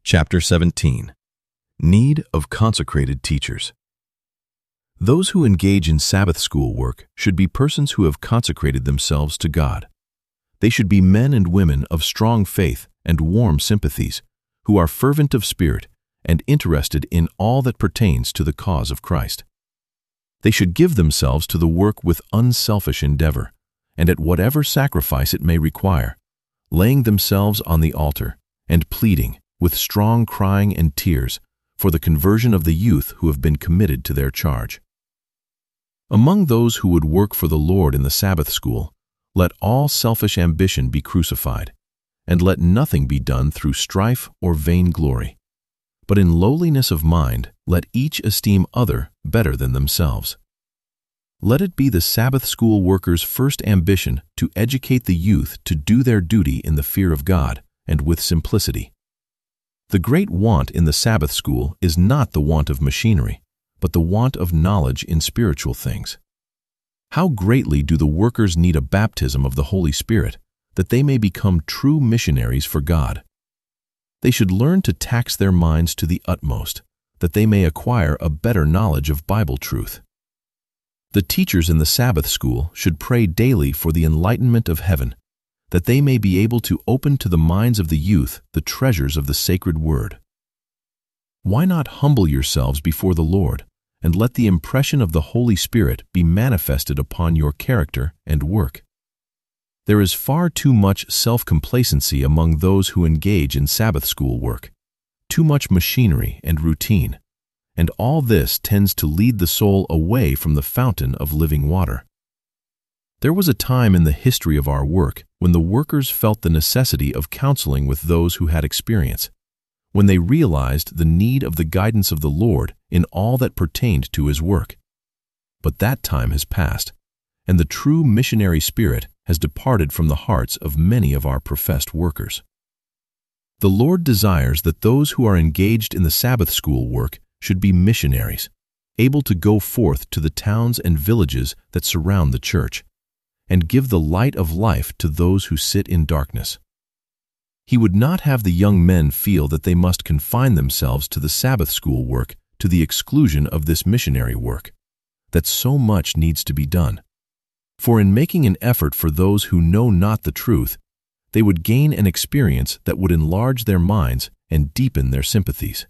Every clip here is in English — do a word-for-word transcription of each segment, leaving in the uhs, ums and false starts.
Chapter seventeen. Need of Consecrated Teachers. Those who engage in Sabbath school work should be persons who have consecrated themselves to God. They should be men and women of strong faith and warm sympathies, who are fervent of spirit and interested in all that pertains to the cause of Christ. They should give themselves to the work with unselfish endeavor, and at whatever sacrifice it may require, laying themselves on the altar and pleading, with strong crying and tears, for the conversion of the youth who have been committed to their charge. Among those who would work for the Lord in the Sabbath school, let all selfish ambition be crucified, and let nothing be done through strife or vainglory. But in lowliness of mind, let each esteem other better than themselves. Let it be the Sabbath school workers' first ambition to educate the youth to do their duty in the fear of God and with simplicity. The great want in the Sabbath school is not the want of machinery, but the want of knowledge in spiritual things. How greatly do the workers need a baptism of the Holy Spirit, that they may become true missionaries for God. They should learn to tax their minds to the utmost, that they may acquire a better knowledge of Bible truth. The teachers in the Sabbath school should pray daily for the enlightenment of heaven, that they may be able to open to the minds of the youth the treasures of the sacred word. Why not humble yourselves before the Lord, and let the impression of the Holy Spirit be manifested upon your character and work? There is far too much self-complacency among those who engage in Sabbath school work, too much machinery and routine, and all this tends to lead the soul away from the fountain of living water. There was a time in the history of our work when the workers felt the necessity of counseling with those who had experience, when they realized the need of the guidance of the Lord in all that pertained to His work. But that time has passed, and the true missionary spirit has departed from the hearts of many of our professed workers. The Lord desires that those who are engaged in the Sabbath school work should be missionaries, able to go forth to the towns and villages that surround the church, and give the light of life to those who sit in darkness. He would not have the young men feel that they must confine themselves to the Sabbath school work to the exclusion of this missionary work, that so much needs to be done. For in making an effort for those who know not the truth, they would gain an experience that would enlarge their minds and deepen their sympathies.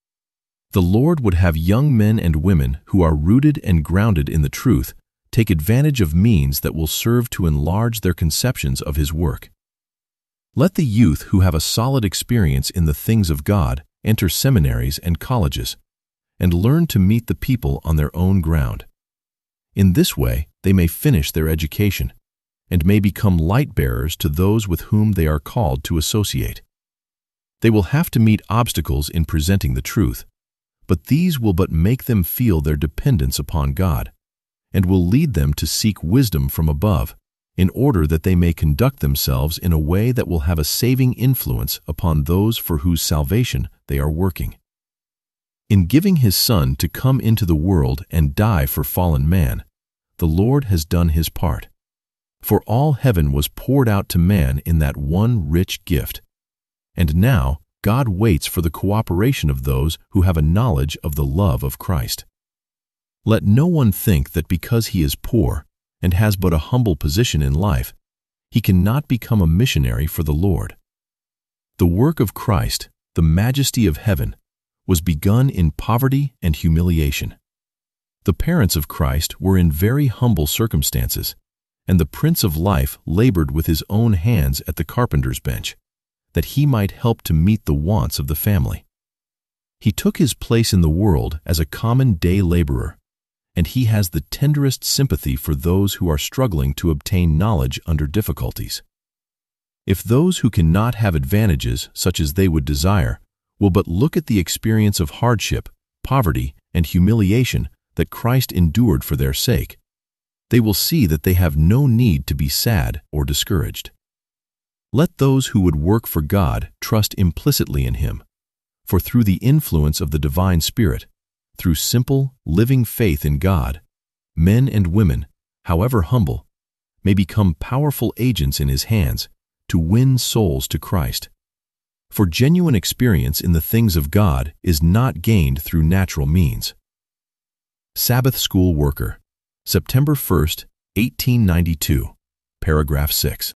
The Lord would have young men and women who are rooted and grounded in the truth take advantage of means that will serve to enlarge their conceptions of His work. Let the youth who have a solid experience in the things of God enter seminaries and colleges, and learn to meet the people on their own ground. In this way, they may finish their education, and may become light-bearers to those with whom they are called to associate. They will have to meet obstacles in presenting the truth, but these will but make them feel their dependence upon God, and will lead them to seek wisdom from above, in order that they may conduct themselves in a way that will have a saving influence upon those for whose salvation they are working. In giving His Son to come into the world and die for fallen man, the Lord has done His part. For all heaven was poured out to man in that one rich gift. And now God waits for the cooperation of those who have a knowledge of the love of Christ. Let no one think that because he is poor and has but a humble position in life, he cannot become a missionary for the Lord. The work of Christ, the majesty of heaven, was begun in poverty and humiliation. The parents of Christ were in very humble circumstances, and the Prince of Life labored with His own hands at the carpenter's bench, that He might help to meet the wants of the family. He took His place in the world as a common day laborer, and He has the tenderest sympathy for those who are struggling to obtain knowledge under difficulties. If those who cannot have advantages such as they would desire will but look at the experience of hardship, poverty, and humiliation that Christ endured for their sake, they will see that they have no need to be sad or discouraged. Let those who would work for God trust implicitly in Him, for through the influence of the divine Spirit, through simple, living faith in God, men and women, however humble, may become powerful agents in His hands to win souls to Christ. For genuine experience in the things of God is not gained through natural means. Sabbath School Worker, September first, eighteen ninety-two, paragraph six.